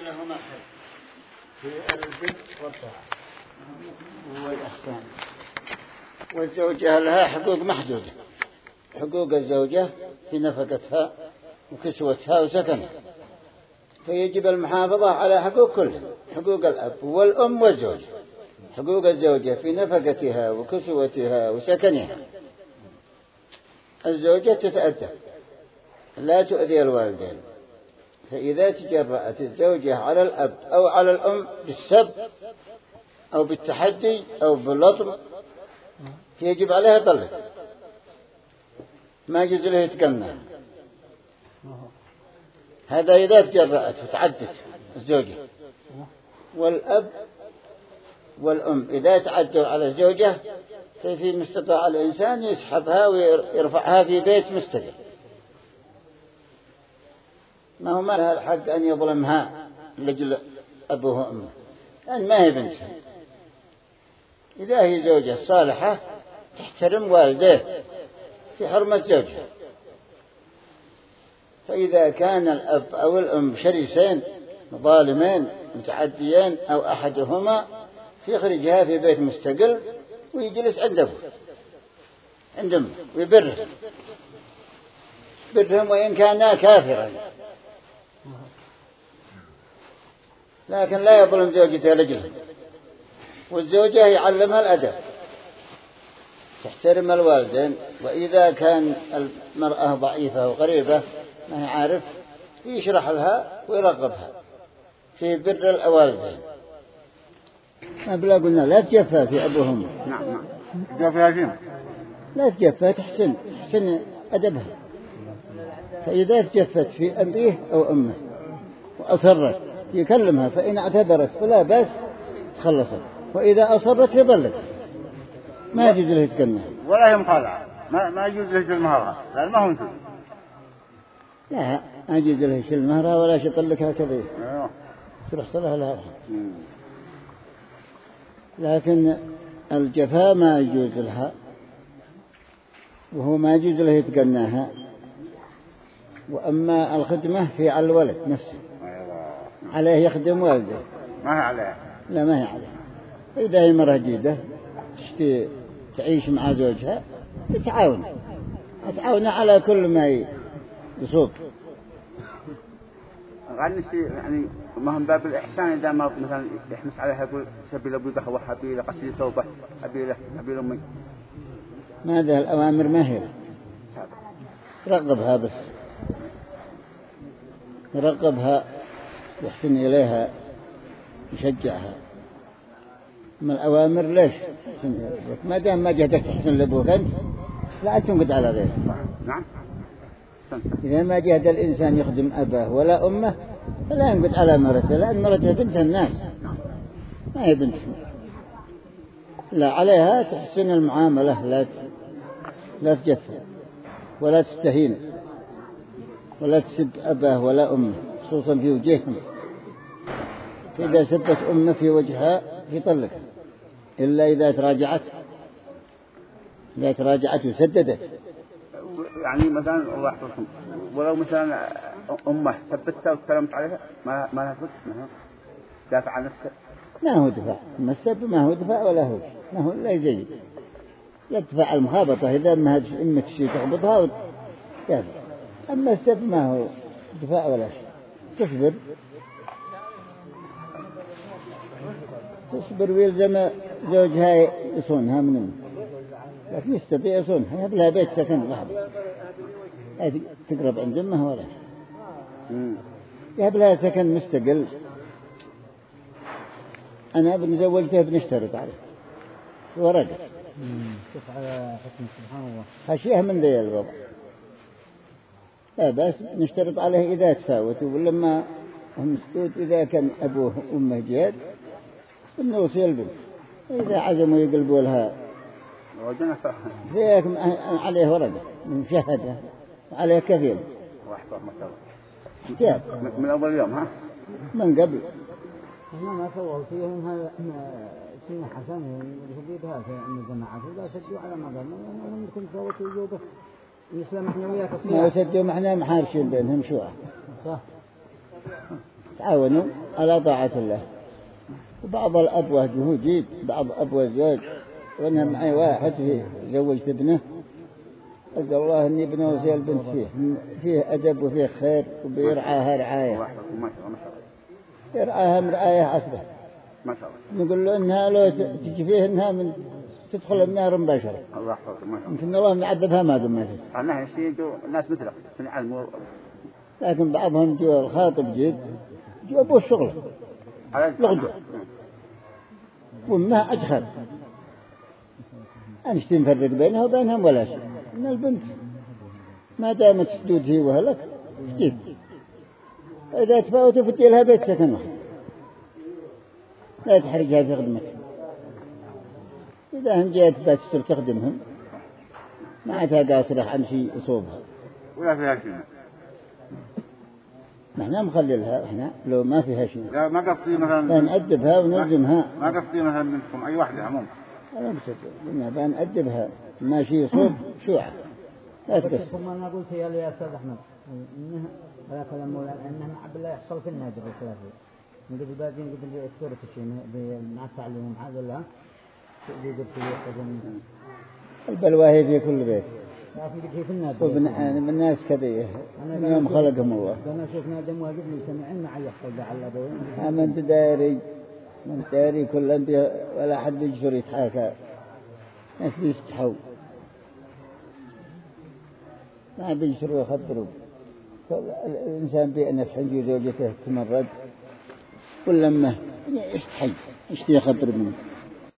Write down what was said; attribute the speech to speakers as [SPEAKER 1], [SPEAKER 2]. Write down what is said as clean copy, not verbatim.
[SPEAKER 1] لهما خير في البر والطاعة والإحسان. والزوجة لها حقوق محدودة، حقوق الزوجة في نفقتها وكسوتها وسكنها، فيجب المحافظة على حقوق كلها، حقوق الأب والأم والزوجة. حقوق الزوجة في نفقتها وكسوتها وسكنها. الزوجة تتأدب، لا تؤذي الوالدين، فإذا تجرأت الزوجة على الأب أو على الأم بالسب أو بالتحدي أو باللطم يجب عليها طلق، ما يجوز له يتقنى. هذا إذا تجرأت وتعدت الزوجة. والأب والأم إذا تعدوا على الزوجة ففي مستطاع الإنسان يسحبها ويرفعها في بيت مستقل، ما هو ما لها الحق أن يظلمها لجل أبوه وأمه، لأن ما هي بنتها. إذا هي زوجة صالحة تحترم والديه في حرمة زوجها. فإذا كان الأب أو الأم شرسين ظالمين متعديين أو أحدهما يخرجها في بيت مستقل ويجلس عندهم ويبرهم وإن كان كافرا، لكن لا يظلم زوجته رجلا. والزوجة يعلمها الأدب، تحترم الوالدين، وإذا كان المرأة ضعيفة وغريبة ما يعرف يشرح لها ويرغبها في بر الوالدين. ما بلا قلنا لا تجفى في أبوهم.
[SPEAKER 2] نعم جفى
[SPEAKER 1] لا تجفى، تحسن أدبها. فإذا تجفت في أبيه أو أمه وأصرت يكلمها، فإن اعتذرت فلا بأس تخلصت، وإذا أصرت يضلت ما يجوز له يتكلم
[SPEAKER 2] ولا هي مخالعة، ما يجوز له يشيل مهرها، لأن ما هو نشوف.
[SPEAKER 1] لا ما يجوز له يشيل مهرها ولا يطلقها كذا تروح صلها لها. لكن الجفاء ما يجوز لها، وهو ما يجوز له يتقناها. وأما الخدمة في على الولد نفسه، عليه يخدم والده،
[SPEAKER 2] ما هي عليه.
[SPEAKER 1] لا ما هي عليه. إذا هي مرة جيدة تشتي تعيش مع زوجها تعاون على كل ما يصوب.
[SPEAKER 2] غني شيء يعني ما هم باب الإحسان. إذا ما مثلا يحمس عليها يقول سبيل أبوي بخوة حبيلة قصيدة توبة حبيلة أمي.
[SPEAKER 1] ماذا الأوامر ما هي رغبها، بس يرغبها يحسن إليها يشجعها. من الأوامر ليش ما دام ما جهدك تحسن لأبوك أنت لا تنقد على غيره.
[SPEAKER 2] نعم.
[SPEAKER 1] إذا ما جهد الإنسان يخدم أباه ولا أمه فلا ينقد على مرته، لأن مرته بنت الناس ما هي بنت. لا عليها تحسن المعاملة، لا تجفل ولا تستهين ولا تسب أباه ولا أمه، خصوصا في وجههم. فإذا سبت أمه في وجهها يطلق، إلا إذا تراجعت وسددت.
[SPEAKER 2] يعني مثلا الله يحفظكم، ولو مثلا أمه سبتها وتكلمت عليها ما لها فلس، دافع عن نفسه.
[SPEAKER 1] ما هو دفاع، ما السب ما هو دفاع ولا هو ما هو لا يزيد. يدفع المخابطة إذا ما هذه أمك شيء تخبطها وتدافع. أما السب ما هو دفاع ولا شيء. تصبر ويلزم زوجها يصونها من أمه، لكن يستطيع يصونها، يبلها بيت سكن لحظة تقرب عند أمه ولا يبلها سكن مستقل. أنا ابن زوجته بنشترط عليه ورقة
[SPEAKER 3] شوف على حكم سبحان الله
[SPEAKER 1] هشيها من ذي الوضع، لا بس نشترط عليه إذا تفاوتوا. ولما هم سدود إذا كان أبوه وأمه جياد نوصي البنت، إذا عزموا يقلبوا لها ذيك عليه ورقة من شهادة عليه كفيل احتياط
[SPEAKER 2] من أول يوم. ها
[SPEAKER 1] من قبل
[SPEAKER 3] ما سووا فيهم سنة حسنة يفيدها في الجماعة، إذا سجوا على ما قالوا ممكن سووا وجوده يسلم إحنا وياك
[SPEAKER 1] ما يسجوا معنا محارشين بينهم شوع.
[SPEAKER 3] صح.
[SPEAKER 1] تعاونوا على طاعة الله. وبعض الأبوة جهودي، بعض أبوة زوج، وأنا معي واحد زوجت ابنه، أسأل الله أن ابنه وصي البنت فيه أدب وفيه خير وبيرعاها رعاية، يرعاها رعاية عصبة.
[SPEAKER 2] ما شاء الله.
[SPEAKER 1] نقول له إنها لو تجي فيه إنها من تدخل النار مباشرة.
[SPEAKER 2] الله يحفظك. ما شاء الله.
[SPEAKER 1] يمكن الله نعذبها ما دام ما فيه.
[SPEAKER 2] أنا يجوا ناس مثلك في العلم.
[SPEAKER 1] لكن بعضهم جوا الخاطب جيد جوا أبو الشغل لغدو وما أجخل أنشتي نفرق بينها وبينهم ولا شيء. إن البنت ما دامت سدود هي وهلك جيد، إذا تفاوتوا فتي لها بيت سكن واحد لا تحرجها في خدمتها. إذا هم جاءت باتستر تخدمهم ما عادها قاصرة عن شيء يصوبها
[SPEAKER 2] ولا فيها شيء.
[SPEAKER 1] نحن مخللها إحنا لو ما فيها شيء.
[SPEAKER 2] لا ما قصدي مثلا.
[SPEAKER 1] بنأدبها ونلزمها.
[SPEAKER 2] ما قصدي مثلا منكم أي واحدة عموما.
[SPEAKER 1] أنا بصدق بنأدبها ما شيء يصوب شوعة لا تقص.
[SPEAKER 3] ثم أنا قلت يا لي يا أستاذ أحمد إنها ولا كلام مولانا إنها عبد الله يحصل في النادي بالخلافية. نقول البادين قبل السورة الشيء مع التعليم هذا الله
[SPEAKER 1] البلوى في كل بيت.
[SPEAKER 3] وابن
[SPEAKER 1] الناس كذي يوم خلقهم الله.
[SPEAKER 3] أنا شفنا دم واجب من سمعين مع يحصل على أبوين.
[SPEAKER 1] من داري من داري كل أنبياء ولا حد يجسر يتحاكى، ناس بيستحوا ما بيجسروا يخبروا. الإنسان بأنف حنجي زوجته تمرد كل لما يستحي يشتي يخبر منه.